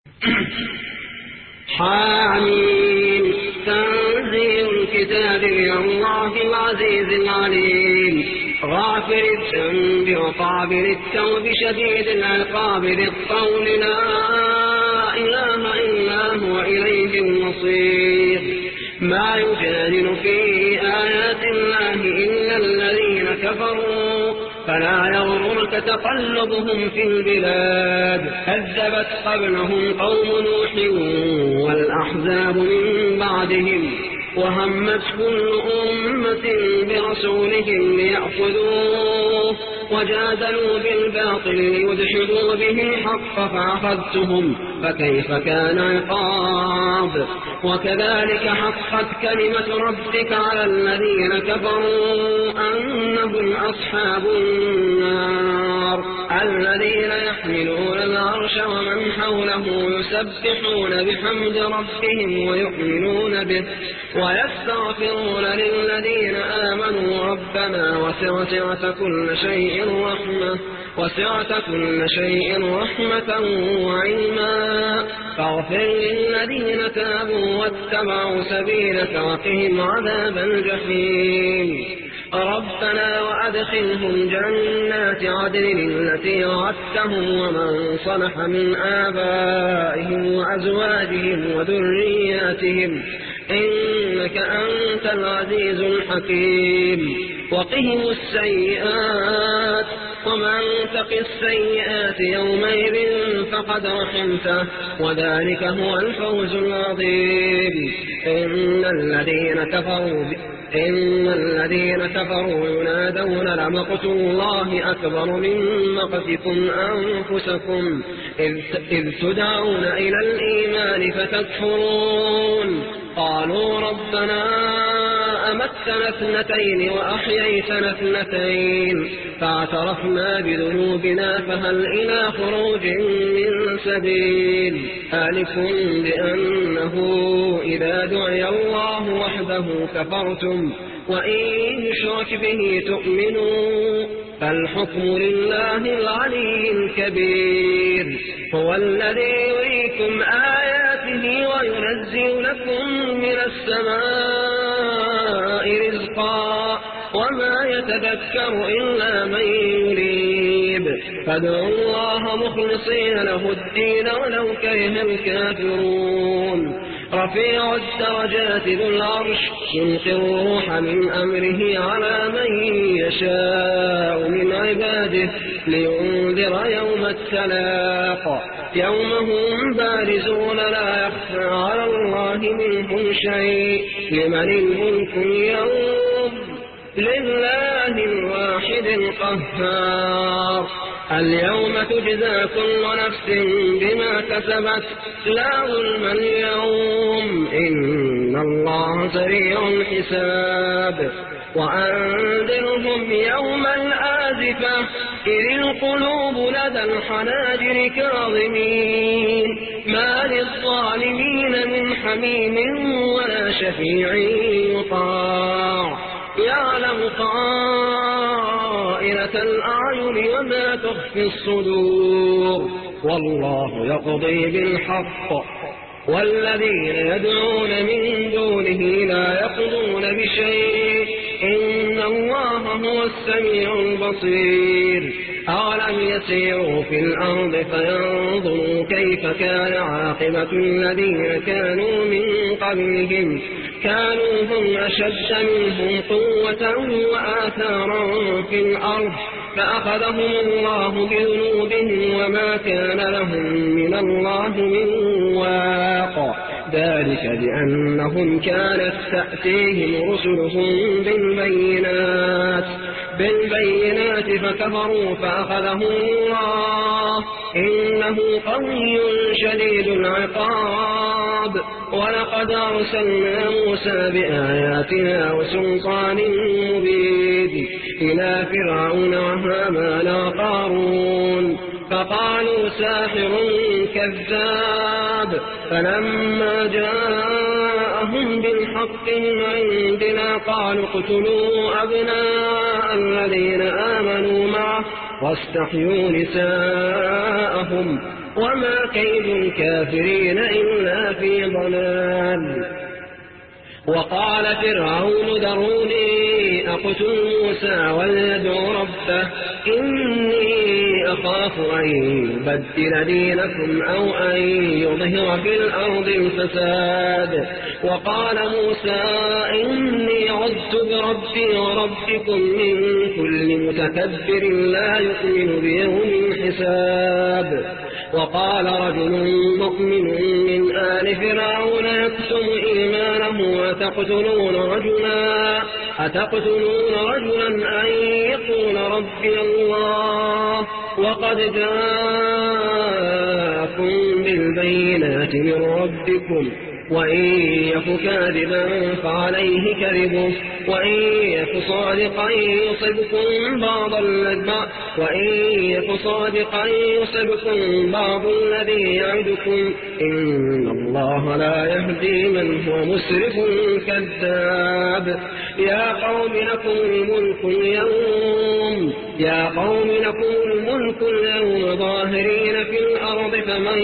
حامين. تنزيل الكتاب من الله العزيز العليم، غافر الذنب وقابل التوب شديد العقاب ذي الطول، لا إله إلا هو إليه المصير. ما يجادل في آيات الله إلا الذين كفروا، فلا يغررك تقلبهم في البلاد. كذبت قبلهم قوم نوح والأحزاب من بعدهم، وهمت كل أمة برسولهم ليأخذوه، وجادلوا بالباطل ليدحضوا به الحق فأخذتهم، فكيف كان عقاب. وكذلك حقت كلمة ربك على الذين كفروا أنهم أصحاب النار، الذين يحملون العرش ومن حوله يسبحون بحمد ربهم ويؤمنون به ويستغفرون للذين آمنوا ربنا وسعت كل شيء رحمة وعلما، فاغفر للذين تابوا واتبعوا سبيلك وقهم عذاب الجحيم. ربنا وأدخلهم جنات عدن التي وعدتهم ومن صلح من آبائهم وأزواجهم وذرياتهم، إنك أنت العزيز الحكيم. وقهم السيئات، ومن تق السيئات يومئذ فقد رحمته، وذلك هو الفوز العظيم. إن الذين كفروا ينادون لمقت الله أكبر من مقتكم أنفسكم إذ تدعون إلى الإيمان فتكفرون. قالوا ربنا أمتنا اثنتين وأحييتنا اثنتين فاعترفنا بذنوبنا فهل إلى خروج من سبيل. ذلكم بأنه إذا دعي الله وحده كفرتم وإن يشرك به تؤمنوا، فالحكم لله العلي الكبير. هو الذي يريكم آياته وينزل لكم من السماء رزقا، وما يتذكر إلا من يريب. فادعوا الله مخلصين له الدين ولو كره الكافرون. رفيع الدرجات ذو العرش يلقي الروح من أمره على من يشاء من عباده لينذر يوم التلاق، يوم هم بارزون لا يخفى على الله منهم شيء. لمن الملك اليوم؟ لله الواحد القهار. اليوم تجزى كل نفس بما كسبت لا ظلم اليوم، إن الله سريع الحساب. وأنذرهم يوم الآزفة إذ القلوب لدى الحناجر كاظمين، ما للظالمين من حميم ولا شفيع يطاع. يعلم خائنة الأعين وما تخفي الصدور، والله يقضي بالحق، والذين يدعون من دونه لا يقضون بشيء، إن الله هو السميع البصير. أولم يسيروا في الأرض فينظروا كيف كان عاقبة الذين كانوا من قبلهم، كانوا هم أشد منهم قوة وآثارا في الأرض، فأخذهم الله بذنوبهم وما كان لهم من الله من واق. ذلك بأنهم كانت تأتيهم رسلهم بالبينات فكفروا فأخذهم الله، إنه قوي شديد العقاب. ولقد أرسلنا موسى بآياتنا وسلطان مبين إلى فرعون وهامان وقارون، فقالوا ساحر كذاب. فلما جاءهم بالحق من عندنا قالوا اقتلوا أبناء الذين آمنوا معه واستحيوا نساءهم، وما كيد الكافرين إلا في ضلال. وقال فرعون ذروني أقتل موسى وليدعو ربه إني أخاف أن يبدل دينكم أو أن يظهر في الأرض الفساد. وقال موسى إني عذت بربي وربكم من كل متكبر لا يؤمن بيوم الحساب. وقال رجل مؤمن من آل فرعون يكتم إيمانه أتقتلون رجلا أن يقول ربي الله وقد جاءكم بالبينات من ربكم وإن يك كاذبا فعليه كذبه وإن يك صادقا يصبكم بعض الذي يعدكم إن الله لا يهدي من هو مسرف كذاب. يا قوم لكم الملك اليوم ظاهرين في الأرض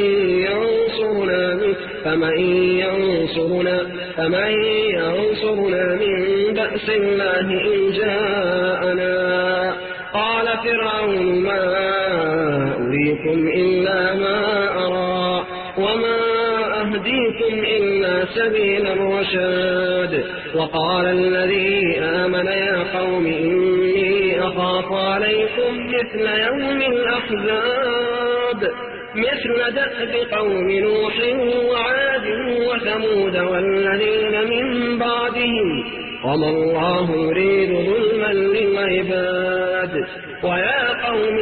فمن ينصرنا من بأس الله إن جاءنا. قال فرعون ما أريكم إلا ما أرى وما أهديكم إلا سبيل الرشاد. وقال الذي آمن يا قوم إني أخاف عليكم مثل يوم الأحزاب مثل دأب قوم نوح وعاد وثمود والذين من بعدهم وما الله يريد ظلما للعباد. ويا قوم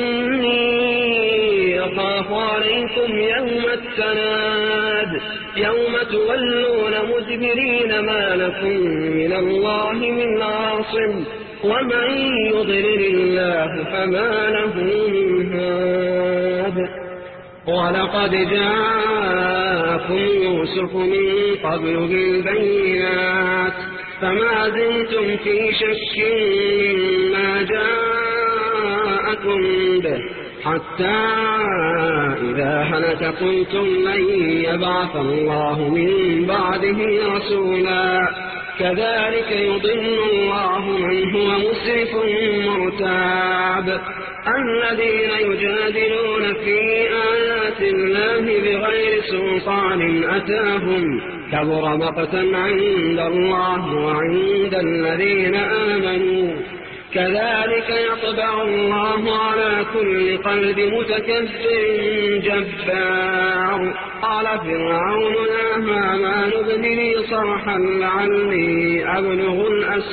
إني أخاف عليكم يوم التناد يوم تولون مدبرين ما لكم من الله من عاصم ومن يضلل الله فما له من هاد. ولقد جاءكم يوسف من قبل بالبينات فما زلتم في شك مما جاءكم به حتى إذا هلك قلتم لن يبعث الله من بعده رسولا كذلك يضل الله من هو مسرف مرتاب. الذين يجادلون في آيات الله بغير سلطان أتاهم كبر مقتا عند الله وعند الذين آمنوا كذلك يطبع الله على كل قلب متكبر جبار. قال فرعون يا هامان ابن لي صرحا لعلي أبلغ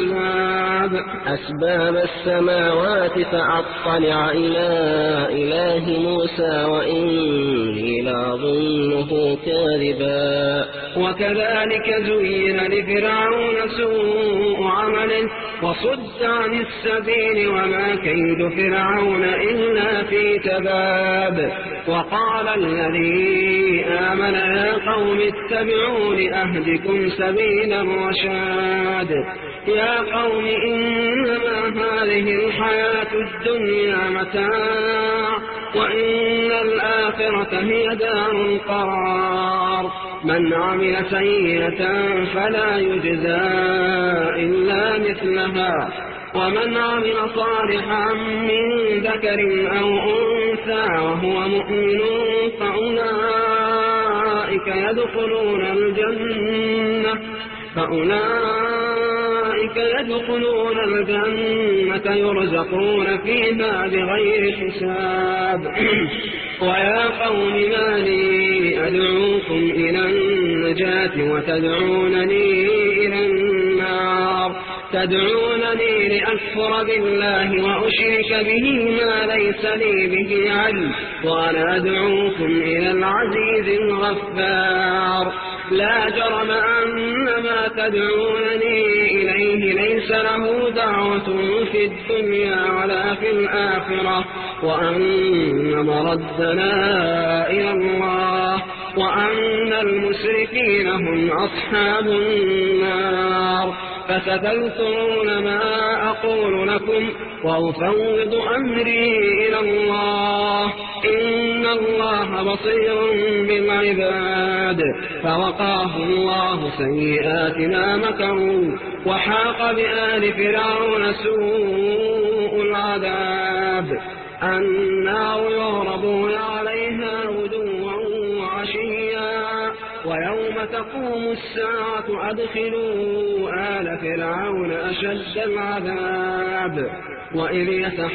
أسباب السماوات فأطلع إلى إله موسى وإني لأظنه كاذبا. وكذلك زين لفرعون سوء عمله وصد عن السبيل وما كيد فرعون إلا في تباب. وقال الذي آمن يا قوم اتبعون أهدكم سبيل الرشاد. يا قوم إنما هذه الحياة الدنيا متاع وإن الآخرة هي دار القرار. من عمل سيئة فلا يجزى إلا مثلها ومن عمل صالحا من ذكر أو أنثى وهو مؤمن فأولئك يدخلون الجنة يرزقون فيها بغير حساب. ويا قوم ما لي أدعوكم إلى النجاة وتدعونني إلى النار تدعونني لأكفر بالله وأشرك به ما ليس لي به علم وأنا أدعوكم إلى العزيز الغفار. لا جرم أن ما تدعونني إليه ليس له دعوة في الدنيا ولا في الآخرة وأن مردنا إلى الله وأن المسرفين هم أصحاب النار. فستذكرون ما أقول لكم وأفوض أمري إلى الله إن الله بصير بالعباد فوقاه الله سيئات ما مكروا وحاق بآل فرعون سوء العذاب النار يعرضون عليها غدوا وعشيا ويوم تقوم الساعة أدخلوا آل فرعون أشد العذاب وإذ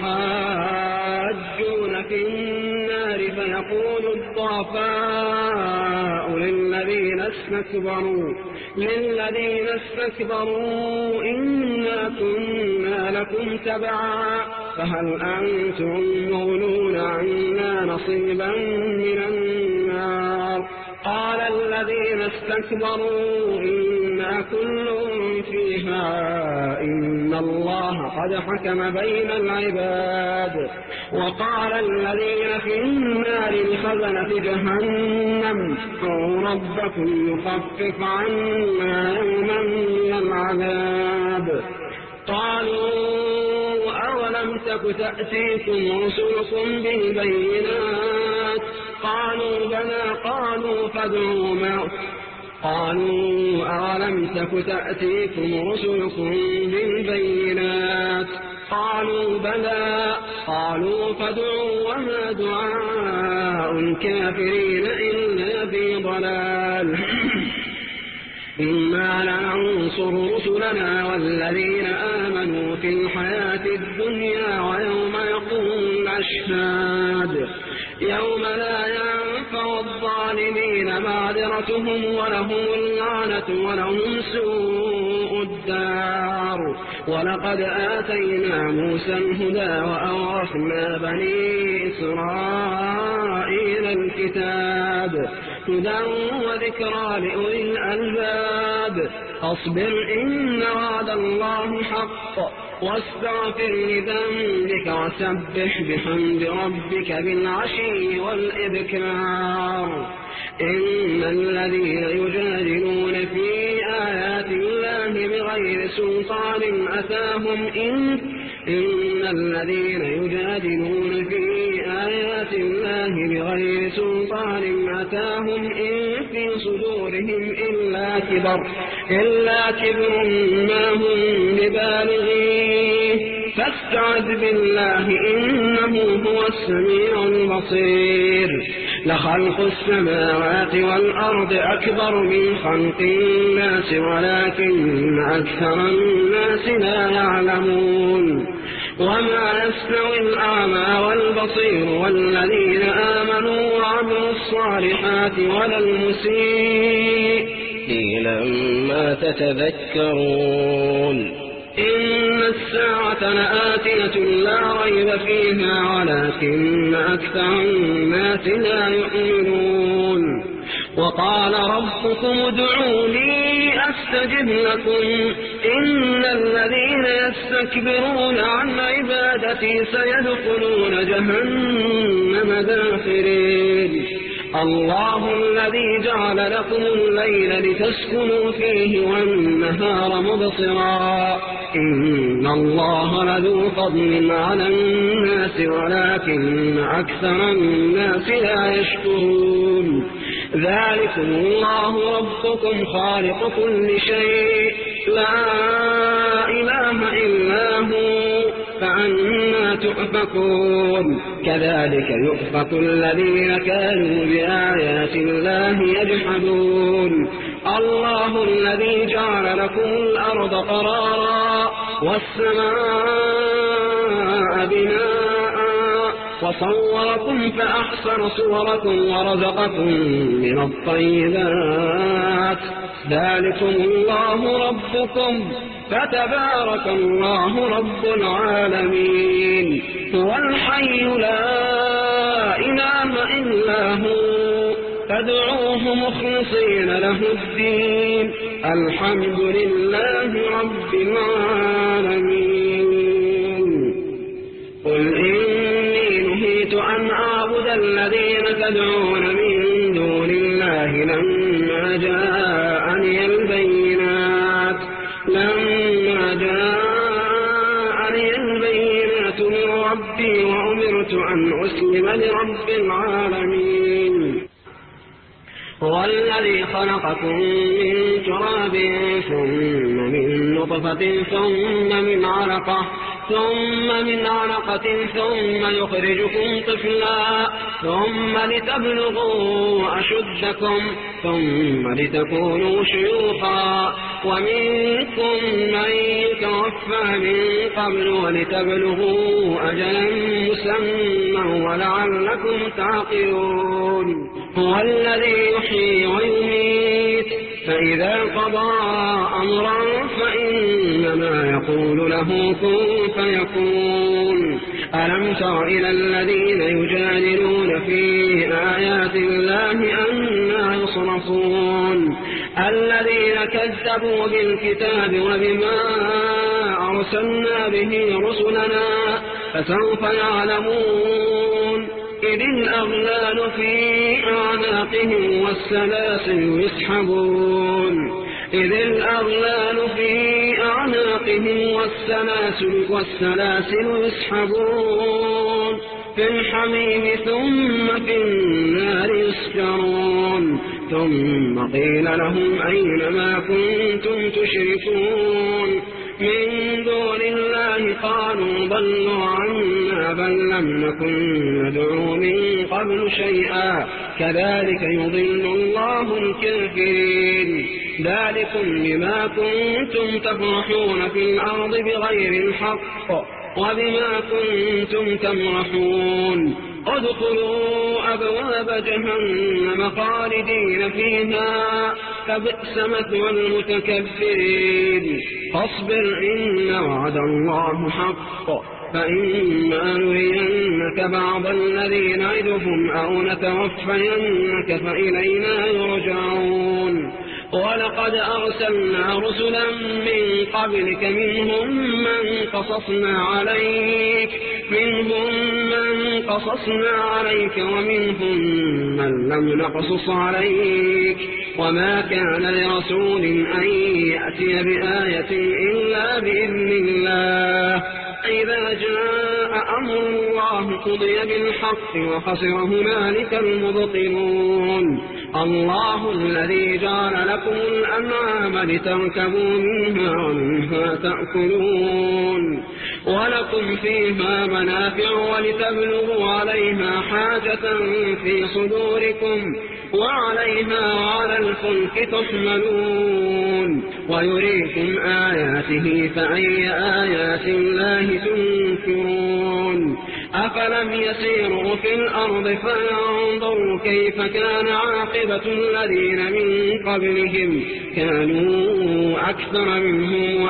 يتحاجون في النار فيقول الضعفاء للذين استكبروا إنا كنا لكم تبعا فهل أنتم مغنون عنا نصيبا من النار قال الذين استكبروا إنا كل فيها إن الله قد حكم بين العباد وقال الذين في النار لخزنة جهنم ادعوا ربكم يخفف عنا يوما من العذاب قالوا أولم تك تأتيكم رسلكم بالبينات قالوا بلى قالوا أولم تك تأتيكم رسلكم بالبينات قالوا بلى قالوا فادعوا وما دعاء الكافرين إلا في ضلال إنا لننصر رسلنا والذين آمنوا في الحياة الدنيا ويوم يقوم الأشهاد يوم لا ينفع الظالمين معذرتهم ولهم اللعنة ولهم سوء الدار ولقد آتينا موسى الهدى وأورثنا بني إسرائيل الكتاب هدى وذكرى لأولي الألباب أصبر إن وعد الله حق واستغفر لذنبك وسبح بحمد ربك بالعشي والإبكار إن الذين يجادلون في آيات الله بغير سلطان أتاهم إن الذين يجادلون في آيات الله بغير سلطان أتاهم إن في صدورهم إلا كبر ما هم ببالغيه فاستعذ بالله إنه هو السميع البصير لخلق السماوات والأرض أكبر من خلق الناس ولكن أكثر الناس لا يعلمون وما يستوي الأعمى والبصير والذين آمنوا وعملوا الصالحات ولا المسيء لما تتذكرون إن الساعة لآتية لا ريب فيها ولكن أكثر الناس لا يؤمنون وقال ربكم ادعوني أستجب لكم إن الذين يستكبرون عن عبادتي سيدخلون جهنم داخرين الله الذي جعل لكم الليل لتسكنوا فيه والنهار مبصرا إن الله لذو فضل على الناس ولكن أكثر الناس لا يشكرون ذلكم الله ربكم خالق كل شيء لا إله إلا هو فأنا تؤفكون كذلك يؤفك الذين كانوا بآيات الله يجحدون الله الذي جعل لكم الأرض قرارا والسماء بناء وصوركم فأحسن صوركم ورزقكم من الطيبات ذلكم الله ربكم فتبارك الله رب العالمين هو الحي لا إله إلا هو فادعوه مخلصين له الدين الحمد لله رب العالمين قل إني نهيت أن أعبد الذين تدعون من دون الله لما جاءني البينات من ربي وأمرت أن أسلم لرب العالمين. هو الذي خلقكم من تراب ثم من نطفة ثم من علقة ثم يخرجكم طفلا ثم لتبلغوا أشدكم ثم لتكونوا شيوخا ومنكم من يتوفى من قبل ولتبلغوا أجلا مسمى ولعلكم تعقلون. هو الذي يحيي ويميت فإذا قضى أمرا فإنما يقول له كن فيكون. ألم تر إلى الذين يجادلون في آيات الله أنى يصرفون الذين كذبوا بالكتاب وبما أرسلنا به رسلنا فسوف يعلمون إذ الأغلال في أعناقهم والسلاسل يسحبون في الحميم ثم في النار يسجرون ثم قيل لهم أين ما كنتم تشركون من دون الله قالوا ضلوا عنا بل لم نكن ندعو من قبل شيئا كذلك يضل الله الكافرين. ذلكم بما كنتم تفرحون في الأرض بغير الحق وبما كنتم تمرحون. ادخلوا أبواب جهنم خالدين فيها فبئس مثوى المتكبرين. فاصبر إن وعد الله حق فإما نرينك بعض الذي نعدهم أو نتوفينك فإلينا يرجعون. ولقد أرسلنا رسلا من قبلك منهم من قصصنا عليك ومنهم من لم نقصص عليك وما كان لرسول أن يأتي بآية إلا بإذن الله. إذا جاء أمر الله قضي بالحق وخسر هنالك المبطلون. الله الذي جعل لكم الأنعام لتركبوا منها ومنها تأكلون ولكم فيها منافع ولتبلغوا عليها حاجة في صدوركم وعليها وعلى الفلك تحملون ويريكم آياته فأي آيات الله تنكرون. أفلم يسيروا في الأرض فينظروا كيف كان عاقبة الذين من قبلهم كانوا أكثر منهم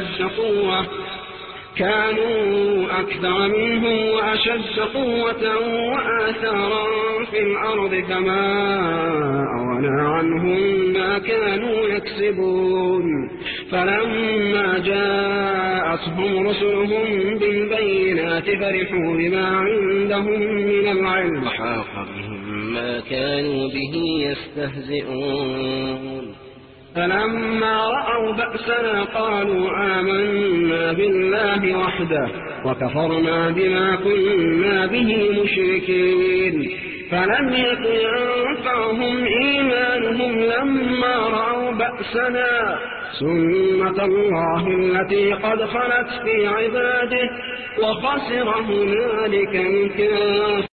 وأشد قوة وآثارا في الأرض فما أغنى عنهم ما كانوا يكسبون. فلما جاءتهم رسلهم بالبينات فرحوا بما عندهم من العلم وحاق بهم ما كانوا به يستهزئون. فلما رأوا بأسنا قالوا آمنا بالله وحده وكفرنا بما كنا به مشركين. فلم يكن ينفعهم إيمانهم لما رأوا بأسنا سنة الله التي قد خلت في عباده وخسر هنالك الكافرون.